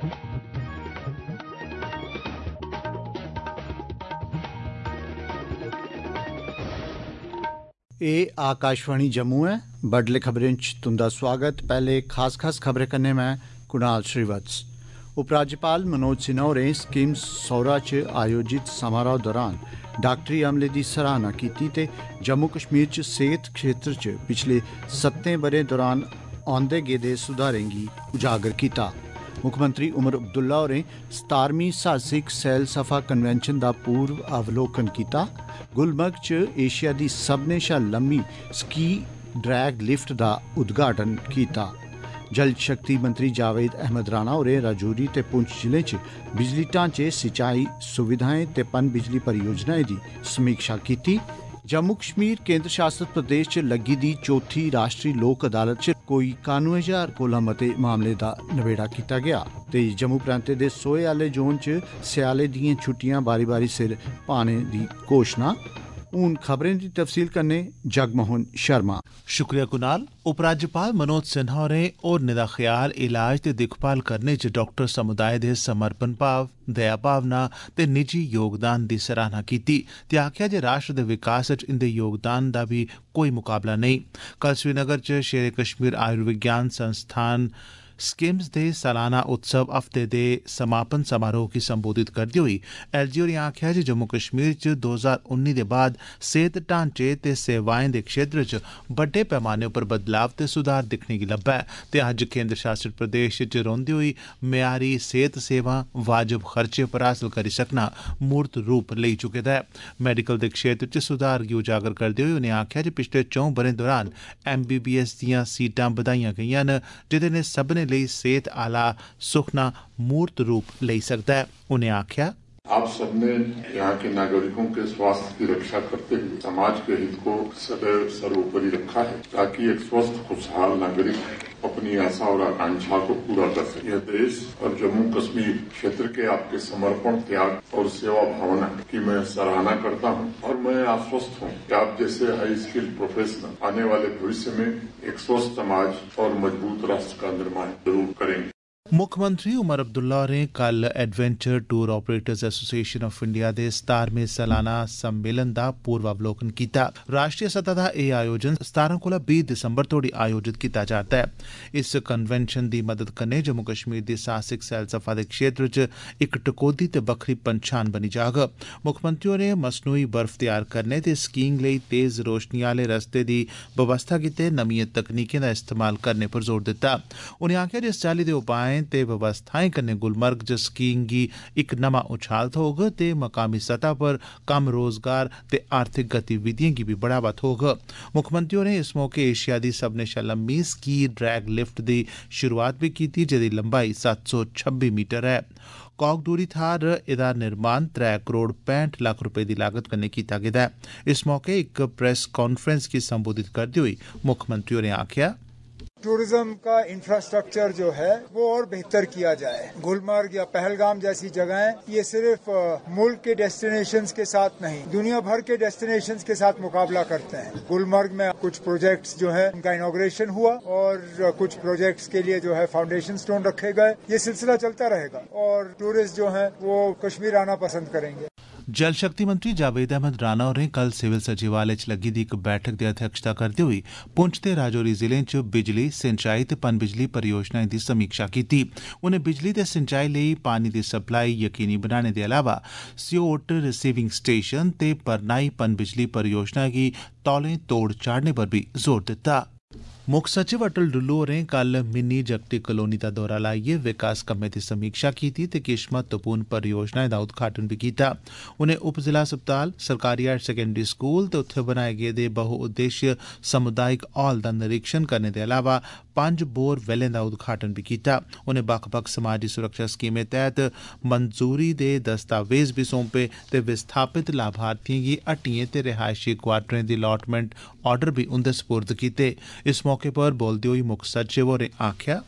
ये आकाशवाणी जम्मू है। बडले खबरें च तुंदा स्वागत। पहले खास खबरें कन्नै मैं कुणाल श्रीवत्स। उपराज्यपाल मनोज सिन्हा होरें स्कीम्स सौरा च आयोजित समारोह दौरान डॉक्टरी अमले की सराहना की ते जम्मू कश्मीर च सेहत क्षेत्र च पिछले 7 ब'रें दौरान औंदे गेदे सुधारें गी उजागर किया। मुक्खमंत्री उमर अब्दुल्ला होरें 17वीं साहसिक सैलसफा कन्वेंशन का पूर्व अवलोकन किया। गुलमर्ग च एशिया की सभनें शा लम्मी स्की ड्रैग लिफ्ट का उद्घाटन किया। जल शक्ति मंत्री जावेद अहमद राणा होरें राजौरी ते पुंछ जिले च बिजली ढांचे, सिंचाई सुविधाएं ते पन बिजली परियोजनाएं की समीक्षा की। जम्मू कश्मीर केंद्र शासित प्रदेश च लग्गी दी चौथी राष्ट्रीय लोक अदालत च कोई 91,000 कोला मते मामले दा नबेड़ा किया गया ते जम्मू प्रांते दे सोहे आह्ले जोन च स्याले दियां छुट्टियां बारी बारी सिर पाने दी घोषणा। हून खबरें की तफसील कन्नै जगमोहन शर्मा। शुक्रिया कुणाल। उपराज्यपाल मनोज सिन्हा होरें होरनें दा ख्याल, इलाज ते दिक्खभाल करने च डॉक्टर समुदाय दे समर्पण भाव, दया भावना ते निजी योगदान दी सराहना कीती ते आखेआ जे राष्ट्र दे विकास च इंदे योगदान दा बी कोई मुकाबला नेईं। कल श्रीनगर च शेरे कश्मीर आयुर्विज्ञान संस्थान स्किम्स दे सालाना उत्सव हफ्ते दे समापन समारोह गी संबोधित करदे होई एलजी होरें आखेआ जे जम्मू कश्मीर च 2019 दे बाद सेहत ढांचे ते सेवाएं दे क्षेत्र च बड्डे पैमाने उप्पर बदलाव ते सुधार दिक्खने गी लब्भा ऐ ते अज्ज केंद्र शासित प्रदेश च रौंह्दे होई मयारी सेहत सेवां वाजब खर्चे पर हासल करी सकना मूर्त रूप लेई चुके दा ऐ। मैडिकल दे क्षेत्र च सुधार गी उजागर करदे होई उनें आखेआ जे पिछले 4 ब'रें दौरान MBBS दियां सीटां बधाईयां गेईयां न, जेह्दे ने सभनें लेई सेहत आला सुखना मूर्त रूप लेई सकदा है। उनें आखेआ, आप सबने यहाँ के नागरिकों के स्वास्थ्य की रक्षा करते हुए समाज के हित को सदैव सर्वोपरि रखा है ताकि एक स्वस्थ खुशहाल नागरिक अपनी आशा और आकांक्षा को पूरा कर सके। यह देश और जम्मू कश्मीर क्षेत्र के आपके समर्पण, त्याग और सेवा भावना की मैं सराहना करता हूँ और मैं आश्वस्त हूँ कि आप जैसे हाई स्किल्ड प्रोफेशनल आने वाले भविष्य में एक स्वस्थ समाज और मजबूत राष्ट्र का निर्माण जरूर करेंगे। मुक्खमंत्री उमर अब्दुल्ला होरें कल adventure tour operators association of India दे 17वें सालाना सम्मेलन दा पूर्वावलोकन कीता। राष्ट्रीय सतह दा एह् आयोजन 17 कोला 20 दिसंबर तोड़ी आयोजित कीता जा'रदा ऐ। इस कन्वेंशन दी मदद कन्नै जम्मू कश्मीर दी साहसिक सैलसफा दे क्षेत्र च इक टकोह्दी ते बक्खरी पंछान बनी जाग। मुक्खमंत्री होरें मसनूई बर्फ तैयार करने ते स्कीइंग लेई तेज रोशनी आह्ले रस्ते दी बवस्था गित्तै नमियें तकनीकें दा इस्तेमाल करने पर जोर दित्ता। उनें आखेआ जे इस चाल्ली दे उपाएं ते व्यवस्थाएं कन्नै गुलमर्ग च स्कीइंग गी इक नमां उछाल थ्होग ते मकामी सतह पर कम्म रोजगार ते आर्थिक गतिविधिएं गी बी बढ़ावा थ्होग। मुक्खमंत्री होरें इस मौके एशिया दी सभनें शा लम्मी स्की ड्रैग लिफ्ट दी शुरुआत बी कीती, जेह्दी लंबाई 726 मीटर ऐ। कॉकडूरी थाह्र एह्दा निर्माण 3 करोड़ 65 लक्ख रुपए दी लागत कन्नै कीता गेदा ऐ। इस मौके इक प्रेस कॉन्फ्रेंस गी संबोधित करदे होई मुक्खमंत्री होरें आखेआ, टूरिज्म का इंफ्रास्ट्रक्चर जो है वो और बेहतर किया जाए। गुलमर्ग या पहलगाम जैसी जगहें ये सिर्फ मुल्क के डेस्टिनेशंस के साथ नहीं, दुनिया भर के डेस्टिनेशंस के साथ मुकाबला करते हैं। गुलमर्ग में कुछ प्रोजेक्ट्स जो है उनका इनॉग्रेशन हुआ और कुछ प्रोजेक्ट्स के लिए जो है फाउंडेशन स्टोन रखे गए। ये सिलसिला चलता रहेगा और टूरिस्ट जो है वो कश्मीर आना पसंद करेंगे। जल शक्ति मंत्री जावेद अहमद राणा होरें कल सिविल सचिवालय च लग्गी दी इक बैठक दी अध्यक्षता करदे होई पुंछ ते राजौरी जिलें च बिजली, सिंचाई ते पन बिजली परियोजनाएं दी समीक्षा कीती। उनें बिजली ते सिंचाई लेई पानी दी सप्लाई यकीनी बनाने दे अलावा सियोट रिसीविंग स्टेशन ते परनाई पन बिजली परियोजना गी तौलें तोड़ चाढ़ने पर बी जोर दित्ता। मुक्ख सचिव अटल डुल्लू होरें कल मिनी जगती कलोनी दा दौरा लाइयै विकास कम्में दी समीक्षा कीती ते किश महत्वपूर्ण परियोजनाएं दा उद्घाटन बी कीता। उनें उप जिला अस्पताल, सरकारी हायर सेकेंडरी स्कूल ते उत्थे बनाए गेदे बहुउद्देश्य समुदायिक हॉल दा निरीक्षण करने दे अलावा 5 बोर वेलें दा उद्घाटन बी कीता। उनें बक्ख-बक्ख समाजी सुरक्षा स्कीमें तैह्त मंजूरी दे दस्तावेज बी सौंपे ते विस्थापित लाभार्थियें गी हट्टियें ते रिहायशी क्वार्टरें दी अलॉटमेंट आर्डर बी उंदे सपुर्द कीते। इस मौके पर बोलदे होई मुक्ख सचिव होरें आखेआ,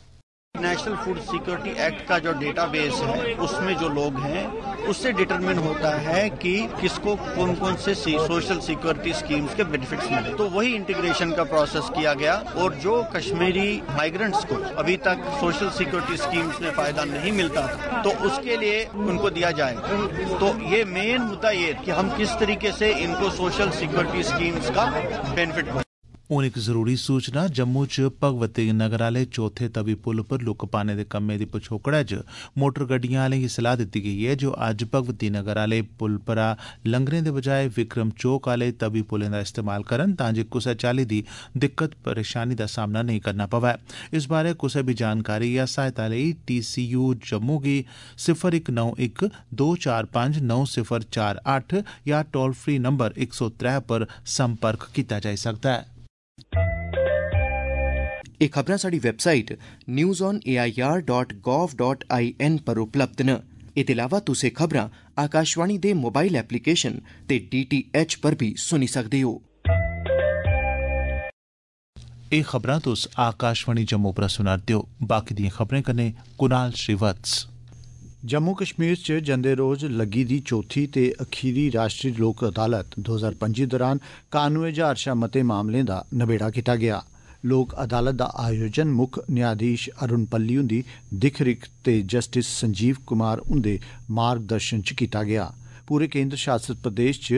नेशनल फूड सिक्योरिटी एक्ट का जो डेटाबेस है उसमें जो लोग हैं उससे डिटरमिन होता है कि किसको कौन कौन से सोशल सिक्योरिटी स्कीम्स के बेनिफिट्स मिले। तो वही इंटीग्रेशन का प्रोसेस किया गया और जो कश्मीरी माइग्रेंट्स को अभी तक सोशल सिक्योरिटी स्कीम्स में फायदा नहीं मिलता था तो उसके लिए उनको दिया जाए। तो ये मेन मुद्दा ये कि हम किस तरीके से इनको सोशल सिक्योरिटी स्कीम्स का बेनिफिट हो। हून इक जरूरी सूचना जम्मू च भगवती नगर आले चौथे तवी पुल पर लुक्क पाने दे कम्मे दी पछोकड़ै च मोटर गड्डियां आलें गी सलाह दित्ती गेई है जो अज्ज भगवती नगर आले पुल परा लंघने दे बजाय विक्रम चौक आले तवी पुलें दा इस्तेमाल करन तां जे कुसै चाल्ली दी दिक्कत परेशानी दा सामना नेईं करना पवै। इस बारै कुसै भी जानकारी या सहायता लेई TCU जम्मू गी 0191 245 9048 या टोल फ्री नंबर 103 पर संपर्क कीता जाई सकदा है। एह खबरां साडी वैबसाइट newsonair.gov.in पर उपलब्ध न। एह्दे अलावा तुस एह खबरां आकाशवाणी दे मोबाइल एप्लीकेशन ते DTH पर भी सुनी सकदे हो। एह खबरां तुस आकाशवाणी जम्मू पर सुना'रदे हो। बाकी दियां खबरें कन्नै कुणाल श्रीवत्स। जम्मू कश्मीर च जंदे रोज लग्गी दी चौथी ते अखीरी राष्ट्री लोक अदालत 2025 दौरान 91,000 शा मते मामलें दा नबेड़ा कीता गया। लोक अदालत दा आयोजन मुक्ख न्यायाधीश अरुण पल्ली हुंदी दिक्ख रिक्ख ते जस्टिस संजीव कुमार हुंदे मार्गदर्शन च कीता गया। पूरे केंद्र शासित प्रदेश च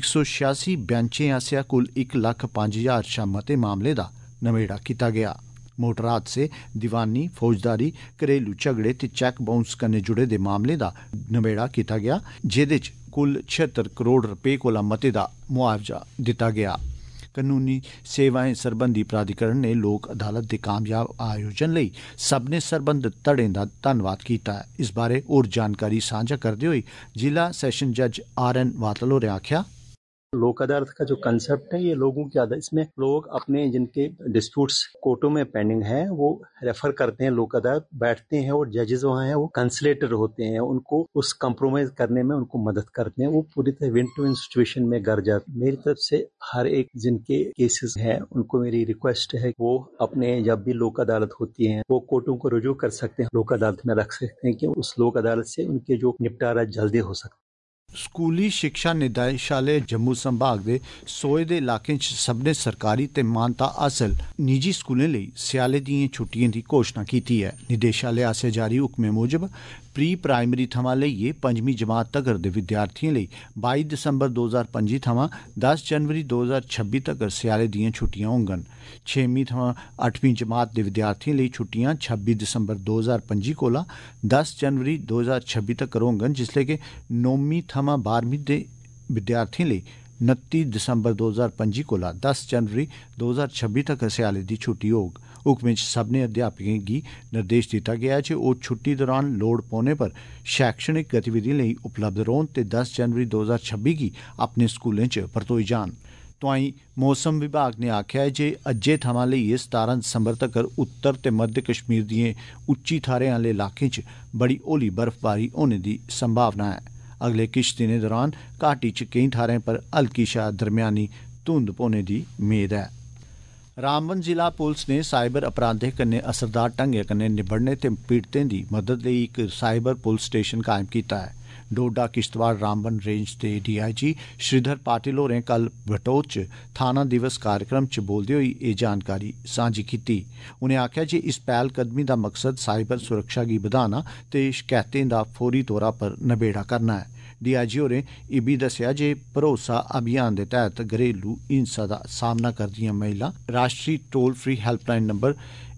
186 बैंचें आसेआ कुल 1,05,000 शा मते मामले दा नबेड़ा कीता गया। मोटर हादसे, दीवानी, फौजदारी, घरेलू झगड़े ते चैक बाउंस कन्नै जुड़े दे मामलें दा नबेड़ा कीता गया जेह्दे च कुल 76 करोड़ रपे कोला मते दा मुआवजा दित्ता गया। कानूनी सेवाएं सरबंधी प्राधिकरण ने लोक अदालत दे कामयाब आयोजन लेई सब्भनें सरबंधत धड़ें दा धन्नवाद कीता है। इस बारे होर जानकारी सांझा करदे होई जिला सैशन जज RN वातल होरें आखेआ, लोक अदालत का जो कंसेप्ट है ये लोगों की आदत, इसमें लोग अपने जिनके डिस्प्यूट्स कोर्टों में पेंडिंग हैं वो रेफर करते हैं लोक अदालत, बैठते हैं और जजेस वहाँ हैं वो कंसलेटर होते हैं, उनको उस कंप्रोमाइज करने में उनको मदद करते हैं। वो पूरी तरह विन टू विन सिचुएशन में घर जाते हैं। मेरी तरफ से हर एक जिनके केसेस हैं उनको मेरी रिक्वेस्ट है वो अपने जब भी लोक अदालत होती है वो कोर्टों को रुजू कर सकते हैं, लोक अदालत में रख सकते हैं कि उस लोक अदालत से उनके जो निपटारा जल्दी हो सकता है। स्कूली शिक्षा निदेशालय जम्मू संभाग दे सोए दे इलाकें च सब्भनें सरकारी ते मानता हासल निजी स्कूलें लेई स्याले दिएं छुट्टिएं दी घोषणा कीती है। निदेशालय आसेआ जारी हुक्में मुजब प्री प्राइमरी थमां लेइयै 5वीं जमात तगर दे विद्यार्थिएं लेई 22 दिसंबर 2025 थमां 10 जनवरी 2026 तगर स्याले दियां छुट्टियां होङन। 6वीं थमां 8वीं जमात दे विद्यार्थिएं लेई छुट्टियां 26 दिसंबर 2025 कोला 10 जनवरी 2026 तगर होङन, जिसलै कि 9वीं थमां 12वीं दे विद्यार्थिएं लेई 29 दिसंबर 2025 कोला 10 जनवरी 2026 तगर स्याले दी छुट्टी होग। हुक्में च सब्भनें अध्यापकें गी निर्देश दित्ता गेआ जे ओह् छुट्टी दौरान लोड़ पौने पर शैक्षणिक गतिविधिएं लेई उपलब्ध रौह्न ते 10 जनवरी 2026 गी अपने स्कूलें च परतोई जान। तोआईं मौसम विभाग ने आखेआ है जे अज्जै थमां लेइयै 17 दिसंबर तगर उत्तर ते मध्य कश्मीर दिएं उच्ची थाह्रें आह्ले इलाकें च बड़ी हौली बर्फबारी होने दी संभावना है। अगले किश दिनें दौरान घाटी च केईं थाह्रें पर हल्की शा दरम्यानी धुंध पौने दी मेद है। रामबन जिला पुलिस ने साइबर अपराधें कन्नै असरदार ढंगै कन्नै निबड़ने ते पीड़तें दी मदद लेई इक साइबर पुलिस स्टेशन कायम कीता है। डोडा किश्तवाड़ रामबन रेंज दे DIG श्रीधर पाटिल होरें कल बटोत च थाना दिवस कार्यक्रम च बोलदे होई एह् जानकारी सांझी कीती। उनें आखेआ जे इस पैह्लकदमी दा मकसद साइबर सुरक्षा गी बधाना ते शकैतें दा फौरी तौरा पर नबेड़ा करना है। DIG होरें इब्बी दस्सेआ जे भरोसा अभियान दे तैह्त घरेलू हिंसा दा सामना करदियां महिलां राष्ट्री टोल फ्री हेल्पलाइन नंबर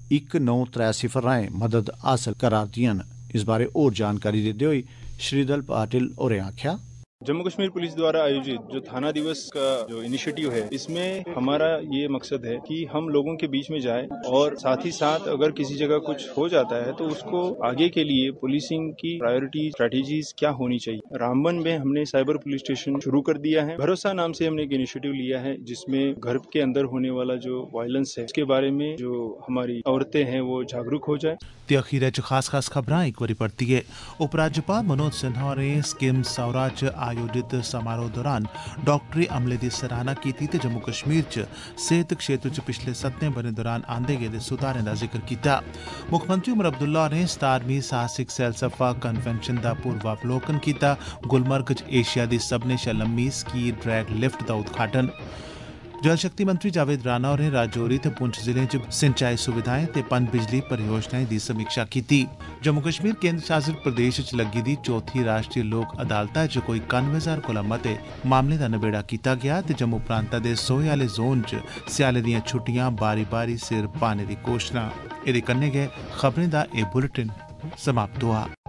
1930 राहें मदद हासल करा'रदियां न। इस बारे होर जानकारी दिंदे होई श्रीधर पाटिल होरें आखेआ, जम्मू कश्मीर पुलिस द्वारा आयोजित जो थाना दिवस का जो इनिशिएटिव है इसमें हमारा ये मकसद है कि हम लोगों के बीच में जाए और साथ ही साथ अगर किसी जगह कुछ हो जाता है तो उसको आगे के लिए पुलिसिंग की प्रायोरिटी स्ट्रेटेजीज क्या होनी चाहिए। रामबन में हमने साइबर पुलिस स्टेशन शुरू कर दिया है। भरोसा नाम से हमने एक इनिशिएटिव लिया है जिसमें घर के अंदर होने वाला जो वायलेंस है उसके बारे में जो हमारी औरतें हैं वो जागरूक हो जाए। ते अखीरै च खास खबरां इक बारी परतियै उपराज्यपाल मनोज सिन्हा होरें स्कीम सौरा च आयोजित समारोह दौरान डॉक्टरी अमले दी सराहना कीती ते जम्मू कश्मीर च सेहत क्षेत्र च पिछले 7 ब'रें दौरान आंदे गेदे सुधारें दा जिक्र कीता। मुक्खमंत्री उमर अब्दुल्ला होरें 17वीं साहसिक सैलसफा कन्वेंशन दा पूर्वावलोकन कीता। गुलमर्ग च एशिया दी सभनें शा लम्मी स्की ड्रैग लिफ्ट दा उद्घाटन। जल शक्ति मंत्री जावेद राणा होरें राजौरी ते पुंछ जिलें च सिंचाई सुविधाएं ते पन बिजली परियोजनाएं दी समीक्षा कीती। जम्मू कश्मीर केंद्र शासित प्रदेश च लग्गी दी चौथी राष्ट्रीय लोक अदालता च कोई 91,000 कोला मते मामलें दा नबेड़ा कीता गेआ ते जम्मू प्रांता दे सोहे आह्ले जोन च स्याले दियां छुट्टियां बारी बारी सिर पाने दी घोषणा। एह्दे कन्नै गै खबरें दा एह् बुलेटिन समाप्त होआ।